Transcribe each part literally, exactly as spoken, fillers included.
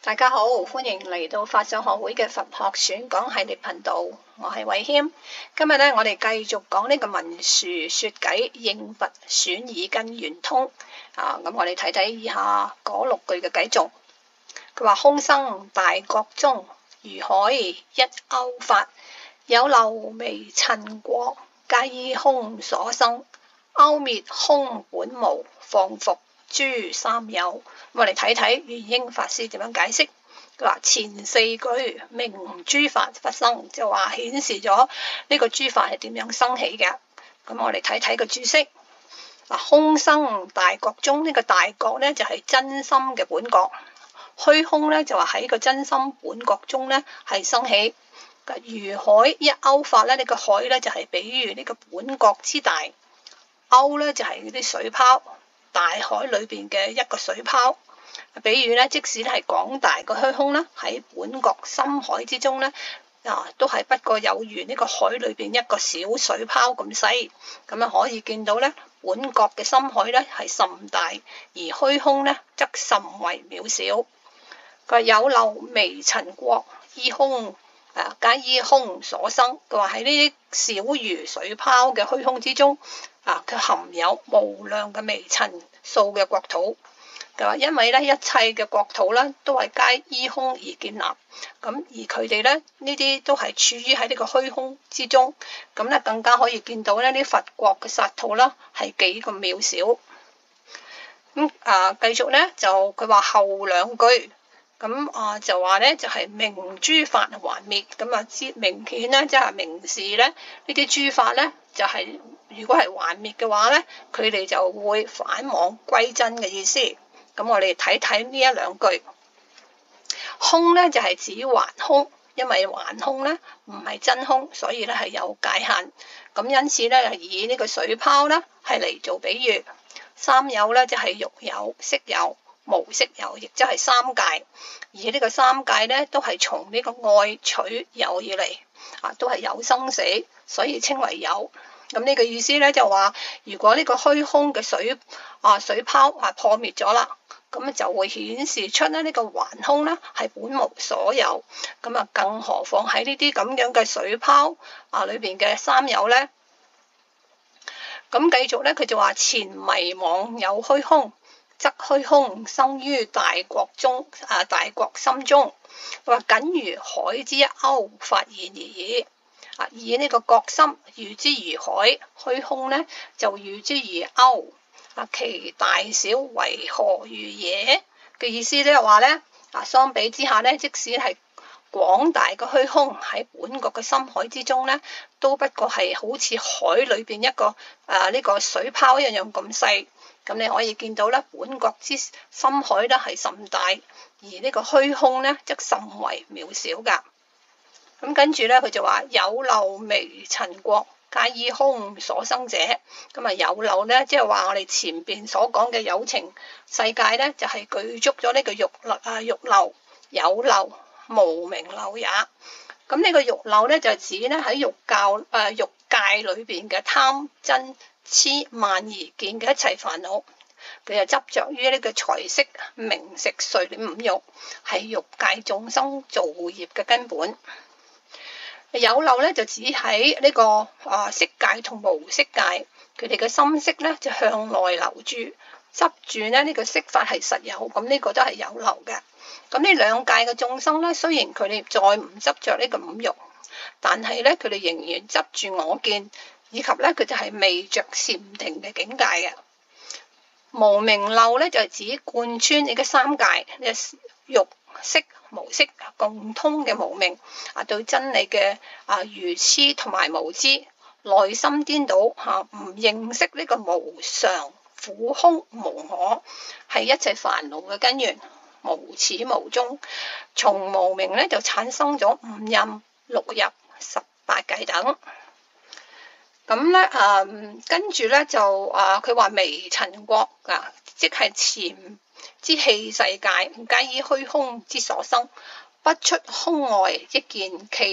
大家好，歡迎嚟到法相學會嘅佛學選講系列頻道，我係慧謙。今日咧，我哋繼續講呢個文殊說偈應佛選耳根圓通啊。咁我哋睇睇以下嗰六句嘅偈頌。佢話：空生大覺中，如海一勾發，有漏微塵國，皆依空所生。勾滅空本無，放伏諸三有。我哋睇睇圓英法師點樣解釋。佢話前四句明諸法不生，就話顯示咗呢個諸法係點樣生起嘅。咁我哋睇睇個注釋。嗱，空生大覺中，呢個大覺呢就係真心嘅本覺，虛空呢就話喺個真心本覺中呢係生起。如海一勾發呢，呢個海呢就係比喻呢個本覺之大，勾呢就係啲水泡，大海裏邊嘅一個水泡。比喻咧，即使係廣大個虛空咧，喺本覺深海之中咧，啊，都係不過有如呢個海裏邊一個小水泡咁細。咁啊，可以見到咧，本覺嘅深海咧係甚大，而虛空咧則甚為渺小。佢話有漏微塵國，依空啊，皆依空所生。佢話喺呢啲小如水泡嘅虛空之中，啊，佢含有無量嘅微塵數嘅國土。佢話因為咧一切嘅國土咧都係皆依空而建立，咁而佢哋咧呢啲都係處於喺呢個虛空之中，咁咧更加可以見到咧啲佛國嘅剎土啦係幾咁渺小。咁啊繼續咧就佢話後兩句，咁啊就話咧就係明諸法還滅，咁啊知明顯咧即係明示咧呢啲諸法咧就係如果係還滅嘅話咧，佢哋就會返往歸真嘅意思。咁我哋睇睇呢一兩句，空咧就係指還空，因為還空咧唔係真空，所以咧係有界限。咁因此咧以呢個水泡咧係嚟做比喻。三有咧就係欲有、色有、無色有，亦即係三界。而呢個三界咧都係從呢個愛取有而嚟，啊都係有生死，所以稱為有。咁呢個意思咧就話，如果呢個虛空嘅水啊水泡啊破滅咗啦，咁就會顯示出咧呢個還空咧係本無所有。咁啊，更何況喺呢啲咁樣嘅水泡啊裏邊嘅三有咧。咁繼續咧，佢就話前迷妄有虛空，則虛空生於大覺中啊大覺心中。話僅如海之一勾發現而已。啊，以呢個覺心喻之如海，虛空咧就喻之如勾。啊，其大小為何如也嘅意思咧話咧，啊相比之下咧，即使係廣大嘅虛空喺本覺嘅深海之中咧，都不過係好似海裏邊一個啊呢個水泡一樣咁細。咁你可以見到咧，本覺之深海咧係甚大，而呢個虛空咧則甚為渺小噶。咁跟住咧，佢就話有漏微塵國，皆依空所生者。咁啊有漏咧，即係話我哋前邊所講嘅有情世界咧，就係具足咗呢個欲漏啊欲漏有漏無明漏也。咁呢個欲漏咧就係指咧喺欲教誒欲界裏邊嘅貪嗔痴慢疑見嘅一切煩惱，佢就執着於呢個財色名食睡五欲，係欲界眾生造業嘅根本。有漏咧就指喺呢個啊色界同無色界，佢哋嘅心識咧就向內流住，執住咧呢個色法係實有，咁呢個都係有漏嘅。咁呢兩界嘅眾生咧，雖然佢哋再唔執着呢個五欲，但係咧佢哋仍然執住我見，以及咧佢就係未着禪定嘅境界嘅。無明漏咧就係指貫穿你嘅三界嘅欲色無色共通嘅無明啊，對真理嘅啊愚痴同埋無知，內心顛倒吓，唔認識呢個無常苦空無我係一切煩惱嘅根源，無始無終。從無明咧就產生咗五陰六入十八界等。咁咧啊，跟住咧就啊，佢話微塵國啊，即係潛之器世界，皆依虛空之所生，不出空外，亦見其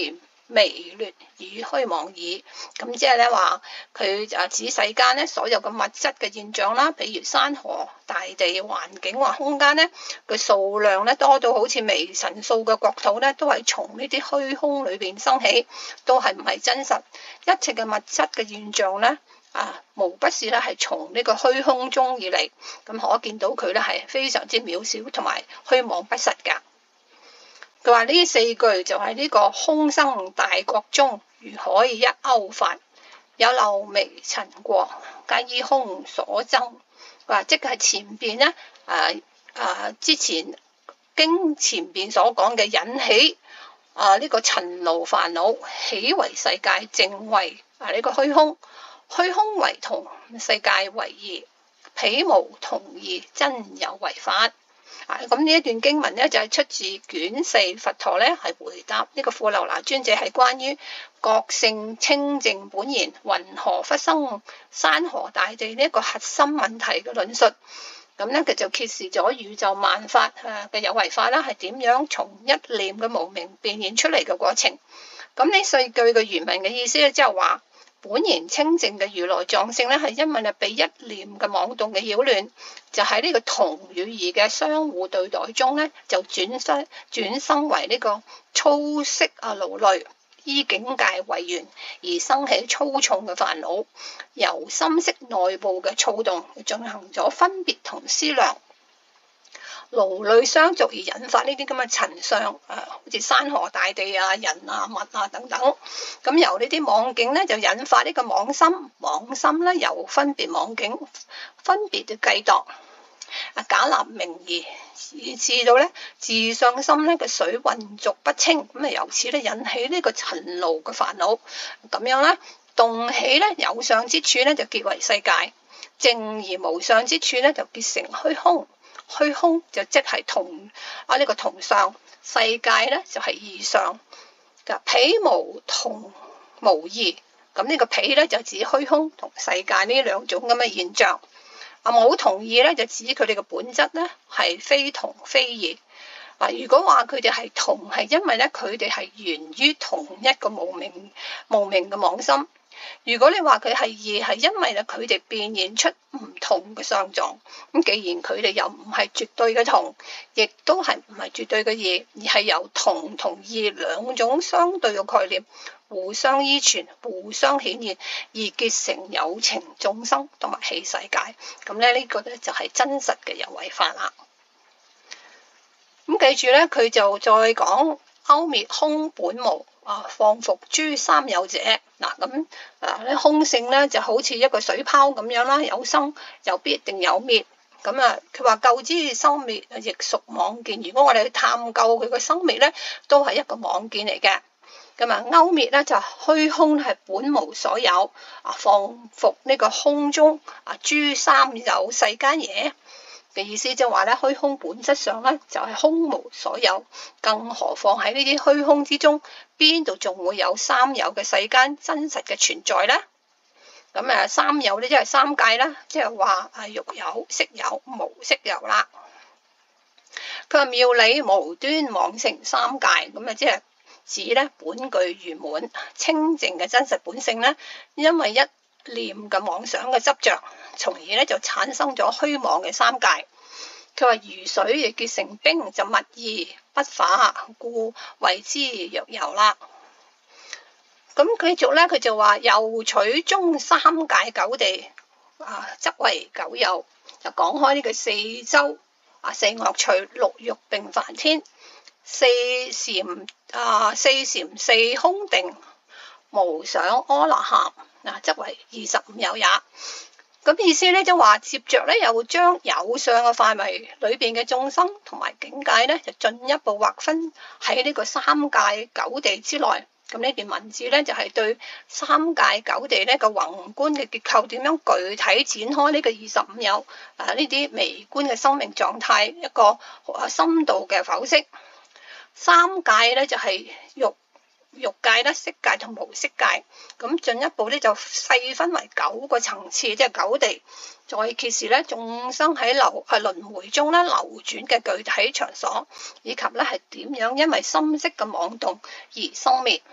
微劣以虛妄矣。咁即係咧話佢啊指世間咧所有嘅物質嘅現象啦，比如山河、大地、環境或空間咧，佢數量咧多到好似微塵數嘅國土咧，都係從呢啲虛空裏邊生起，都係唔係真實。一切嘅物質嘅現象咧，啊，無不是咧係從呢個虛空中而嚟，咁可見到佢咧係非常之渺小同埋虛妄不實噶。佢話呢四句就係呢個空生大國中，如可以一勾發，有漏微塵過，皆依空所增。話即係前邊咧，誒誒之前經前邊所講嘅引起啊呢個塵勞煩惱，起為世界，淨為啊呢個虛空，虛空為同，世界為異，彼無同異，真有為法。咁呢一段經文咧就係、是、出自卷四，佛陀咧係回答呢個富樓那尊者係關於覺性清淨本然，云何忽生山河大地呢一個核心問題嘅論述。咁咧佢就揭示咗宇宙萬法嘅有為法啦，係點樣從一念嘅無明變現出嚟嘅過程。咁呢四句嘅原文嘅意思咧，即係話本然清淨嘅如來藏性咧，係因為啊被一念嘅妄動嘅擾亂，就喺呢個同與異嘅相互對待中咧，就轉生轉生為呢個粗色啊勞累，依境界為緣而生起粗重嘅煩惱，由心識內部嘅躁動進行咗分別同思量，勞累相續而引發呢啲咁嘅塵相，誒，好似山河大地啊、人啊、物啊等等。咁由呢啲妄境咧，就引發呢個妄心，妄心咧由分別妄境分別嘅計度，啊假立名義，以至到咧自相心咧嘅水混濁不清，咁啊由此咧引起呢個塵勞嘅煩惱，咁樣咧動起咧有相之處咧就結為世界，靜而無相之處咧就結成虛空。虛空就即係同啊呢個同相，世界咧就係異相。彼無同無異，咁呢個彼咧就指虛空同世界呢兩種咁嘅現象。啊冇同異咧就指佢哋嘅本質咧係非同非異。啊如果話佢哋係同，係因為咧佢哋係源於同一個無明無明嘅妄心。如果你話佢係異，係因為咧佢哋變現出唔同嘅相狀。咁既然佢哋又唔係絕對嘅同，亦都係唔係絕對嘅異，而係由同同異兩種相對嘅概念互相依存、互相顯現而結成有情眾生同埋器世界。咁咧呢個咧就係真實嘅有為法啦。咁記住咧，佢就再講勾滅空本無。啊！放伏諸三有者，嗱咁啊咧空性咧就好似一個水泡咁樣啦，有生又必定有滅。咁啊，佢話究之生滅亦屬妄見。如果我哋去探究佢個生滅咧，都係一個妄見嚟嘅。咁啊，勾滅咧就虛空係本無所有，啊放伏呢個空中啊諸三有世間嘢。嘅意思就話咧，虛空本質上咧就係空無所有，更何況喺呢啲虛空之中，邊度仲會有三有嘅世間真實嘅存在咧？咁啊，三有咧即係三界啦，即係話啊欲有、色有、無色有啦。佢話妙理無端妄成三界，咁啊即係指咧本具圓滿清淨嘅真實本性咧，因為一念嘅妄想嘅執着，從而咧就產生咗虛妄嘅三界。佢話如水亦結成冰，就密而不化，故謂之若有啦。咁繼續咧，佢就話又取中三界九地啊，則為九有。就講開呢個四洲啊，四惡趣、六欲並梵天、四禪啊、四禪四空定、無想阿那含。嗱，則為二十五有也。咁意思咧，就話接着咧，又將有相嘅範圍裏邊嘅眾生同埋境界咧，就進一步劃分喺呢個三界九地之內。咁呢段文字咧，就係對三界九地呢個宏觀嘅結構點樣具體展開呢個二十五有啊呢啲微觀嘅生命狀態一個深度嘅剖析。三界咧就係欲。欲界啦、色界同無色界，咁進一步咧就細分為九個層次，即係九地。再揭示咧眾生喺流係輪迴中咧流轉嘅具體場所，以及咧係點樣因為心識嘅妄動而生滅。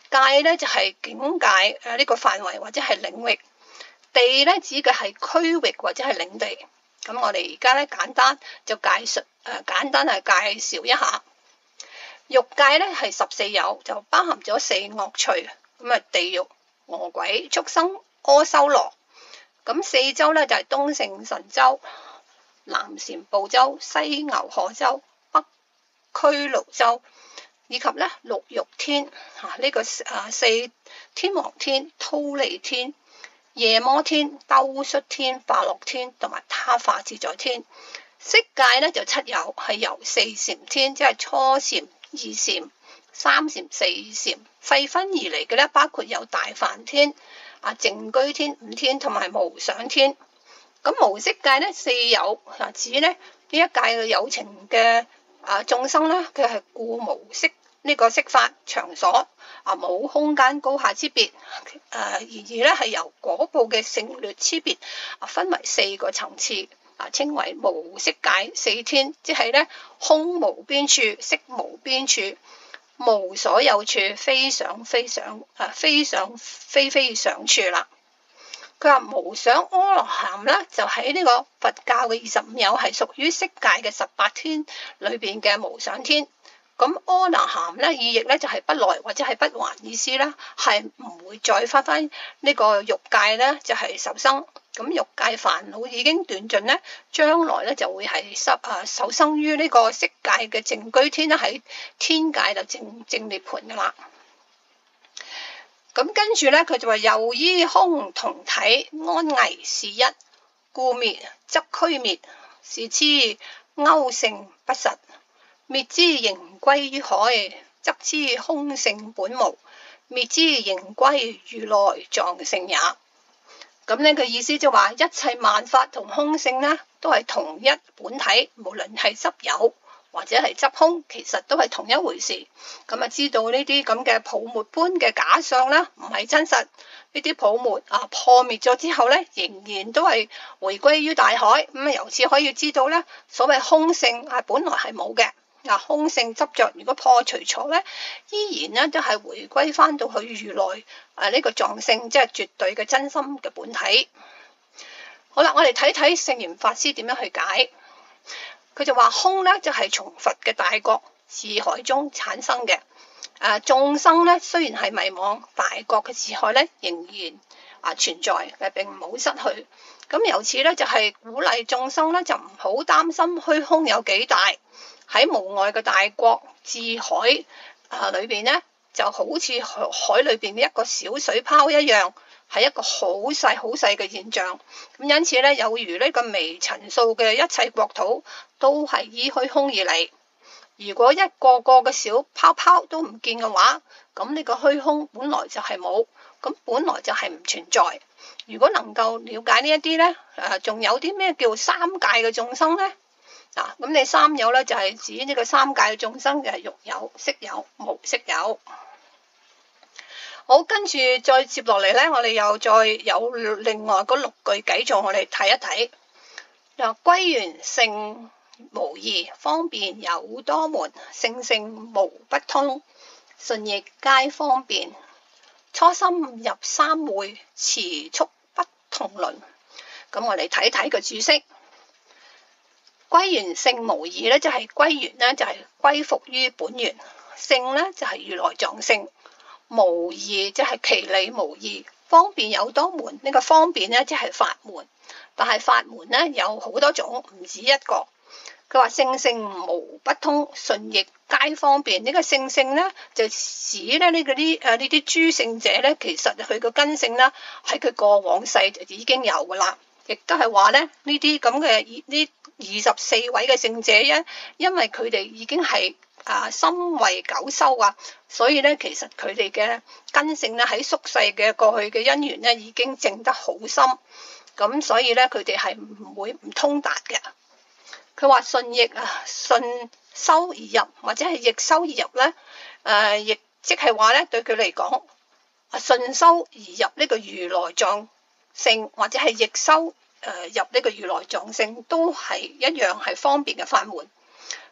界咧就係境界誒呢個範圍或者係領域，地咧指嘅係區域或者係領地。咁我哋而家咧簡單就介述誒簡單係介紹一下。欲界咧係十四有，就包含咗四惡趣，咁啊地獄、餓鬼、畜生、阿修羅。咁四洲咧就係東勝神洲、南贍部洲、西牛賀洲、北俱盧洲，以及咧六欲天嚇呢、這個啊四天王天、忉利天、夜摩天、兜率天、化樂天同埋他化自在天。色界咧就七有，係由四禪天，即係初禪、二禪、三禪、四禪細分而嚟嘅咧，包括有大梵天、啊淨居天、五天同埋無想天。咁無色界咧四有，啊指咧呢一界嘅有情嘅啊眾生咧，佢係故無色呢個色法場所啊，冇空間高下之別，誒而而咧係由果報嘅勝劣之別啊，分為四個層次啊，稱為無色界四天，即係咧空無邊處、色無邊處、無所有處、非想非想啊，非想非非想處啦。佢話無想阿羅漢咧，就喺呢個佛教嘅二十五有，係屬於色界嘅十八天裏邊嘅無想天。咁阿羅漢咧意譯咧就係不來或者係不還意思啦，係唔會再翻翻呢個欲界咧，就係受生。咁欲界煩惱已經斷盡咧，將來咧就會係受啊受生於呢個色界嘅淨居天啦，喺天界就正正涅槃噶啦。咁跟住咧，佢就話又依空同體安危是一，故滅則俱滅，是知勾性不實，滅之仍歸於海，則知空性本無，滅之仍歸如來藏性也。咁呢個意思就話一切萬法同空性呢，都係同一本體，無論係執有或者係執空，其實都係同一回事。咁啊，知道呢啲咁嘅泡沫般嘅假象咧，唔係真實。呢啲泡沫啊破滅咗之後咧，仍然都係回歸於大海。咁啊，由此可以知道咧，所謂空性係本來係冇嘅。嗱，空性執着如果破除咗咧，依然咧都係回歸翻到去如來啊呢個藏性，即係絕對嘅真心嘅本體。好啦，我哋睇睇聖嚴法師點樣去解。佢就話空咧就係、是、從佛嘅大覺智海中產生嘅。誒、啊、眾生咧雖然係迷惘，大覺嘅智海咧仍然啊存在，誒並冇失去。咁由此咧就係、是、鼓勵眾生咧就唔好擔心虛空有幾大。喺無礙嘅大覺智海啊裏邊咧，就好似海裏邊嘅一個小水泡一樣，係一個好細好細嘅現象。咁因此咧，有如呢個微塵數嘅一切國土，都係依虛空而嚟。如果一個個嘅小泡泡都唔見嘅話，咁呢個虛空本來就係冇，咁本來就係唔存在。如果能夠了解呢一啲咧，誒仲有啲咩叫三界嘅眾生咧？嗱，咁你三有咧就係指呢個三界嘅眾生嘅欲有、色有、無色有。好，跟住再接落嚟咧，我哋又再有另外嗰六句偈頌，我哋睇一睇。嗱，歸元性無異，方便有多門，性性無不通，順逆皆方便。初心入三會，持速不同輪。咁我哋睇睇個注釋。歸元性無異咧，就係歸元咧，就係歸復於本源；性咧就係如來藏性；無異即係其理無異。方便有多門，呢個方便咧即係法門，但係法門咧有好多種，唔止一個。佢話性性無不通，順逆皆方便。呢個性性咧就指咧呢個啲誒呢啲諸聖者咧，其實佢個根性咧喺佢過往世就已經有噶啦。亦都係話咧，呢啲咁嘅呢二十四位嘅聖者咧，因為佢哋已經係啊心為久修啊，所以咧其實佢哋嘅根性咧喺宿世嘅過去嘅因緣咧已經證得好深，咁所以咧佢哋係唔會唔通達嘅。佢話順逆啊，順修而入或者係逆修而入咧，誒、呃、亦即係話咧對佢嚟講，啊順修而入呢個如來藏性或者係逆修誒入呢個如來藏性都係一樣係方便嘅法門。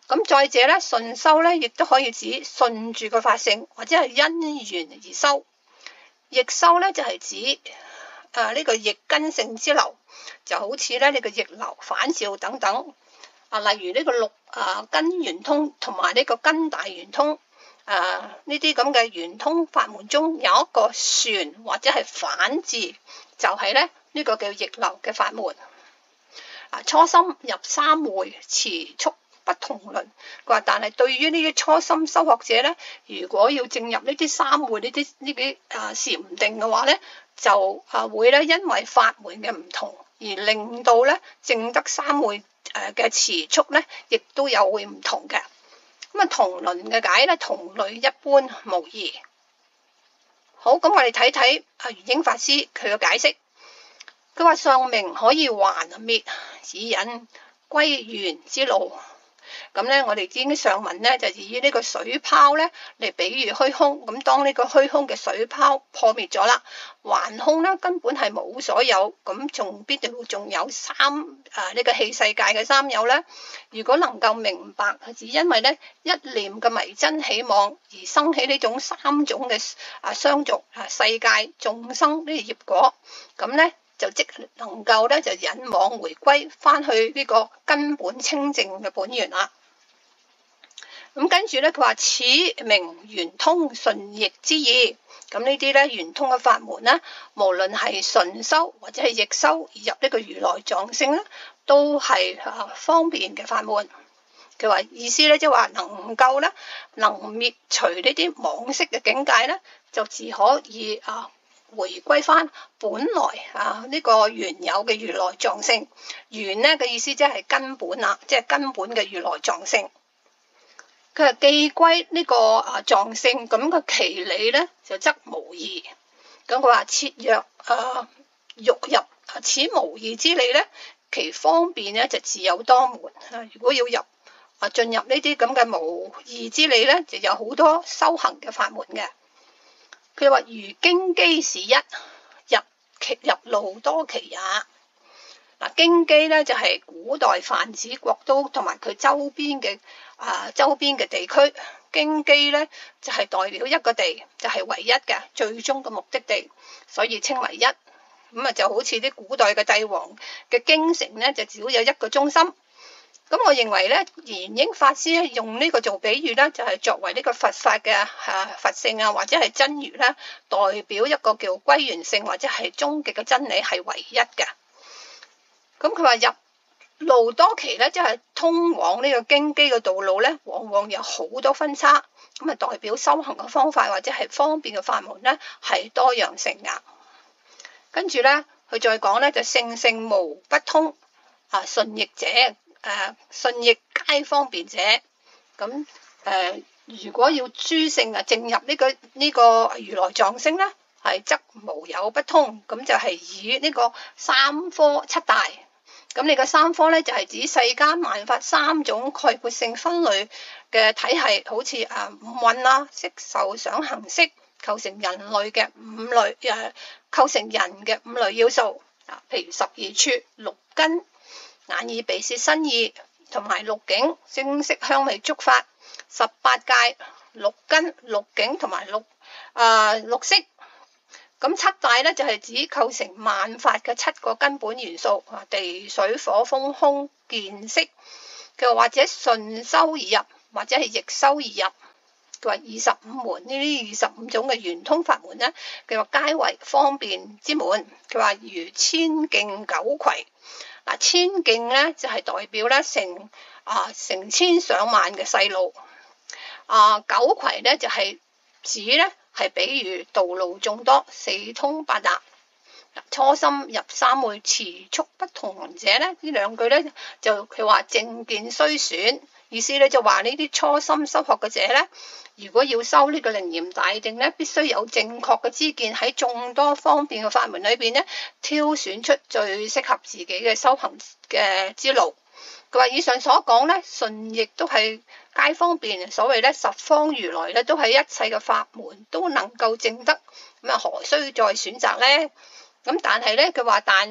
咁再者咧，順修咧亦都可以指順住個法性，或者係因緣而修。逆修咧就係、是、指誒呢、呃這個逆根性之流，就好似咧呢、這個逆流反照等等。啊，例如呢個六啊根圓通同埋呢個根大圓通，誒呢啲咁嘅圓通法門中有一個旋或者係反字，就係咧呢、這個叫逆流嘅法門。啊，初心入三昧，持速不同倫。佢話，但係對於呢啲初心修學者咧，如果要證入呢啲三昧呢啲呢啲啊禪定嘅話咧，就啊會咧因為法門嘅唔同而令到咧證得三昧誒嘅持速咧，亦都有會唔同嘅。咁啊，同倫嘅解咧，同類一般無異。好，咁我哋睇睇啊玄英法師佢嘅解釋。佢話上明可以還滅，指引歸元之路。咁咧，我哋已經上文咧就以呢個水泡咧嚟比喻虛空。咁當呢個虛空嘅水泡破滅咗啦，還空咧根本係冇所有，咁仲邊度仲有三啊呢個器世界嘅三有咧？如果能夠明白，只因為咧一念嘅迷真起妄而生起呢種三種嘅啊相續啊世界眾生呢個業果，咁咧就即能夠咧就引往回歸翻去呢個根本清淨嘅本源啦。咁跟住咧，佢話此名圓通順逆之意。咁呢啲咧圓通嘅法門咧，無論係順修或者係逆修而入呢個如來藏性咧，都係啊方便嘅法門。佢話意思咧，即係話能夠咧能滅除呢啲妄識嘅境界咧，就自可以啊回歸翻本來啊呢個原有嘅如來藏性。原咧嘅意思即係根本啦，即係根本嘅如來藏性。佢係既歸呢個啊藏性，咁個其理咧就則無異。咁佢話切若啊欲入此無異之理咧，其方便咧就自有多門。啊，如果要入啊進入呢啲咁嘅無異之理咧，就有好多修行嘅法門嘅。佢話如經機是一，入其入路多期也。嗱，京畿咧就係、是、古代泛指國都同埋佢周邊嘅啊周邊嘅地區。京畿咧就係、是、代表一個地，就係、是、唯一嘅最終嘅目的地，所以稱為一。咁啊就好似啲古代嘅帝王嘅京城咧，就只有一個中心。咁我認為咧，玄英法師咧用呢個做比喻咧，就係、是、作為呢個佛法嘅啊佛性啊，或者係真如咧，代表一個叫歸元性或者係終極嘅真理係唯一嘅。咁佢話入路多期咧，即係通往呢個京畿嘅道路咧，往往有好多分叉，咁啊代表修行嘅方法或者係方便嘅法門咧，係多樣性噶。跟住咧，佢再講咧就性性無不通啊，順逆者誒順逆皆方便者。咁誒、呃，如果要諸性啊證入呢、這個呢、這個如來藏性咧，係則無有不通。咁就係以呢個三科七大。咁你個三科咧就係、是、指世間萬法三種概括性分類嘅體系，好似啊五蘊啦、色受想行識，構成人類嘅五類誒、啊，構成人嘅五類要素啊，譬如十二處、六根、眼耳鼻舌身意，同埋六境、聲色香味觸法、十八界、六根、六境同埋六啊六識。咁七大咧就係、是、指構成萬法嘅七個根本元素啊，地水火風空見識。佢話或者順修而入，或者係逆修而入。佢話二十五門呢啲二十五種嘅圓通法門咧，佢話皆為方便之門。佢話如千徑九葵。嗱，千徑咧就係、是、代表咧成啊成千上萬嘅細路。啊，九葵咧就係、是、指咧。係比如道路眾多，四通八達。初心入三昧，持速不同倫者咧，呢兩句咧就佢話正見須選，意思咧就話呢啲初心修學嘅者咧，如果要修呢個楞嚴大定咧，必須有正確嘅知見，喺眾多方便嘅法門裏邊咧，挑選出最適合自己嘅修行嘅之路。佢話以上所講咧，順逆都係皆方便，所謂咧十方如來咧都係一切嘅法門都能夠證得，咁啊何須再選擇咧？咁但係咧佢話但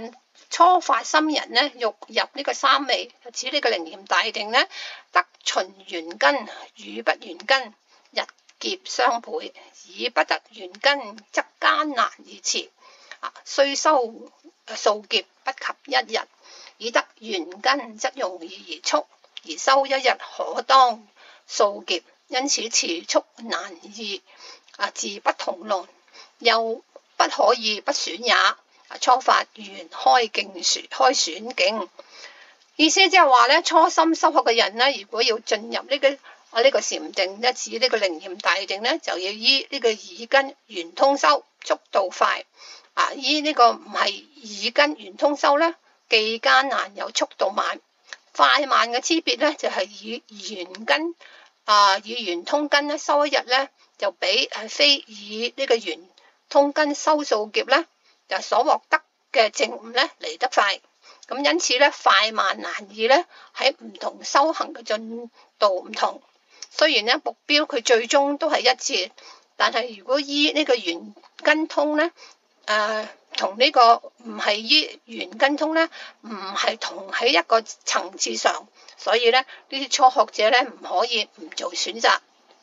初發心人呢，欲入呢個三昧，指呢個靈驗大定呢，得循緣根，與不緣根，日劫相倍；以不得緣根，則艱難而遲。啊，雖修數劫不及一日，以得緣根則容易而速，而修一日可當數劫，因此遲速難易。啊，自不同論，又不可以不選也。初發緣開境選開選境，意思即係話咧，初心修學嘅人咧，如果要進入呢、這個啊呢、這個禪定咧，指呢個靈驗大定咧，就要依呢個耳根圓通修，速度快。啊，依呢個唔係耳根圓通修咧，既艱難又速度慢。快慢嘅區別咧，就係、是、以圓根啊以圓通根咧修一日咧，就比係非以呢個圓通根修數劫咧，就所獲得嘅證悟咧嚟得快。咁因此咧，快慢難易咧喺唔同修行嘅進度唔同。雖然咧目標佢最終都係一致，但係如果依呢個圓根通咧，誒、呃、同呢個唔係依圓根通咧，唔係同喺一個層次上，所以咧呢啲初學者咧唔可以唔做選擇。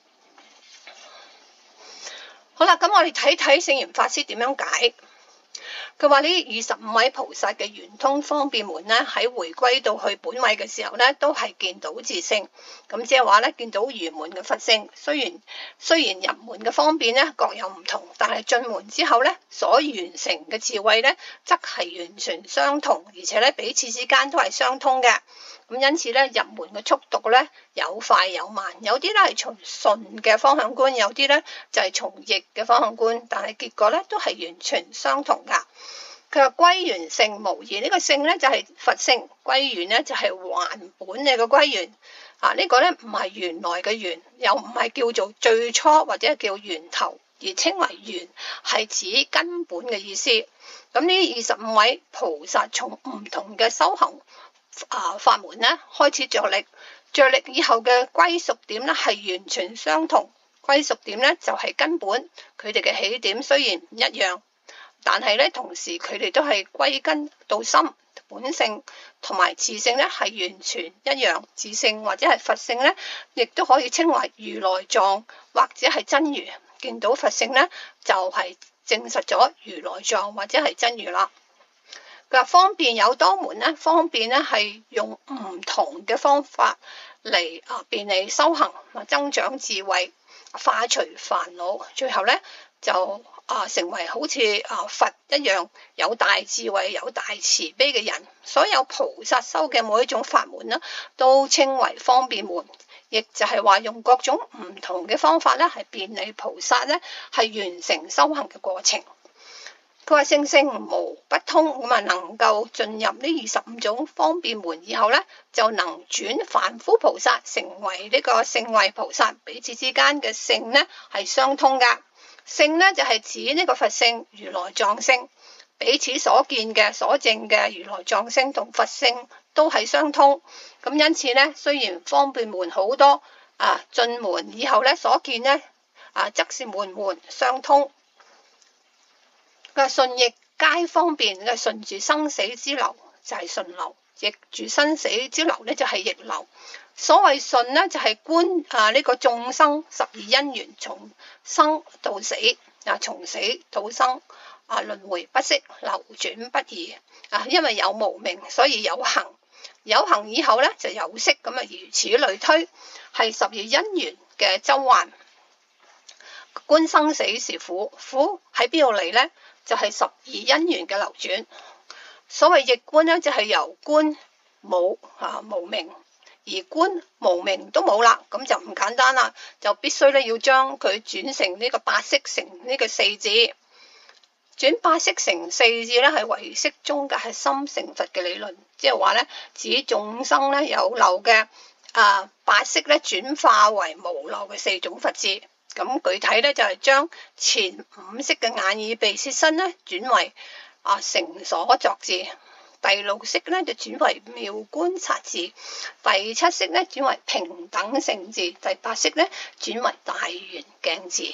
好啦，咁我哋睇睇聖嚴法師點樣解。佢話呢二十五位菩薩嘅圓通方便門咧，喺回歸到去本位嘅時候咧，都係見到自性。咁即係話咧，見到圓滿嘅佛性。雖然雖然入門嘅方便咧各有唔同，但係進門之後咧，所完成嘅智慧咧，則係完全相同，而且咧彼此之間都係相通嘅。咁因此咧，入門嘅速度咧有快有慢，有啲咧係從順嘅方向觀，有啲咧就係從逆嘅方向觀，但係結果咧都係完全相同噶。佢話歸元性無異，呢個性咧就係佛性，歸元咧就係還本嘅個歸元。啊，呢個咧唔係原來嘅原，又唔係叫做最初或者叫源頭，而稱為元，係指根本嘅意思。咁呢二十五位菩薩從唔同嘅修行啊法門咧開始着力，着力以後嘅歸屬點咧係完全相同。歸屬點咧就係根本，佢哋嘅起點雖然唔一樣，但係咧同時佢哋都係歸根到心，本性同埋自性咧係完全一樣。自性或者係佛性咧，亦都可以稱為如來藏或者係真如。見到佛性咧，就係證實咗如來藏或者係真如啦。佢話方便有多門咧，方便咧係用唔同嘅方法嚟啊便利修行，增長智慧，化除煩惱，最後咧就啊成為好似啊佛一樣有大智慧、有大慈悲嘅人。所有菩薩修嘅每一種法門咧，都稱為方便門，亦就係話用各種唔同嘅方法咧，係便利菩薩咧係完成修行嘅過程。佢話聖聖無不通，咁啊能夠進入呢二十五種方便門以後咧，就能轉凡夫菩薩成為呢個聖位菩薩，彼此之間嘅性咧係相通噶。性咧就係指呢個佛性、如來藏性，彼此所見嘅、所證嘅如來藏性同佛性都係相通。咁因此咧，雖然方便門好多啊，進門以後咧所見咧啊，則是門門相通。嘅順逆皆方便嘅，順住生死之流就係順流，逆住生死之流咧就係逆流。所謂順咧就係觀啊呢個眾生十二因緣，從生到死啊，從死到生啊，輪迴不息，流轉不已啊。因為有無明，所以有行，有行以後咧就有識，咁啊如此類推，係十二因緣嘅周環。觀生死是苦，苦喺邊度嚟咧？就係十二因緣嘅流轉。所謂逆觀咧，就係由觀冇啊無明，而觀無明都冇啦，咁就唔簡單啦，就必須咧要將佢轉成呢個八識成呢個四字。轉八識成四字咧，係唯識中嘅核心成佛嘅理論，即係話咧指眾生咧有漏嘅啊八識咧轉化為無漏嘅四種佛智。咁具體咧就係將前五識嘅眼耳鼻舌身咧轉為啊成所作智，第六識咧就轉為妙觀察智，第七識咧轉為平等性智，第八識咧轉為大圓鏡智。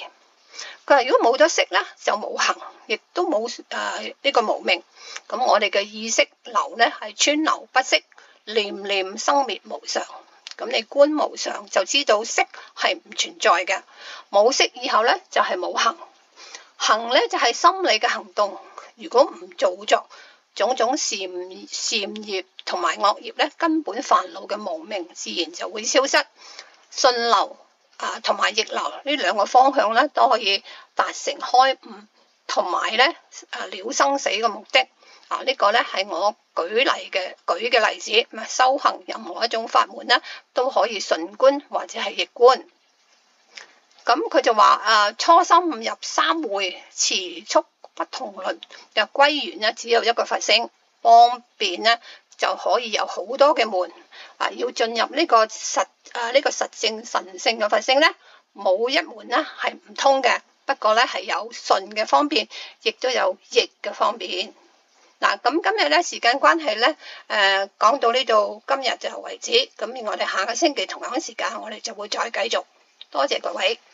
佢話如果冇咗色咧，就冇行，亦都冇誒呢個無明。咁我哋嘅意識流咧係川流不息，念念生滅無常。咁你觀無常就知道色係唔存在嘅，冇色以後咧就係冇行。行咧就係心理嘅行動，如果唔做作種種善善業同埋惡業咧，根本煩惱嘅無明自然就會消失。順流啊同埋逆流呢兩個方向咧都可以達成開悟，同埋咧啊了生死嘅目的。啊！呢個咧係我舉例嘅舉嘅例子，咁修行任何一種法門咧都可以順觀或者係逆觀。咁佢就話啊，初心悟入三會，持速不同倫，又歸元咧只有一個佛性，方便咧就可以有好多嘅門。啊，要進入呢個實啊呢個實證神聖嘅佛性咧，冇一門咧係唔通嘅。不過咧係有順嘅方便，亦都有逆嘅方便。嗱，咁今日咧時間關係咧，誒、呃、講到呢度，今日就為止。咁我哋下個星期同樣時間，我哋就會再繼續。多謝各位。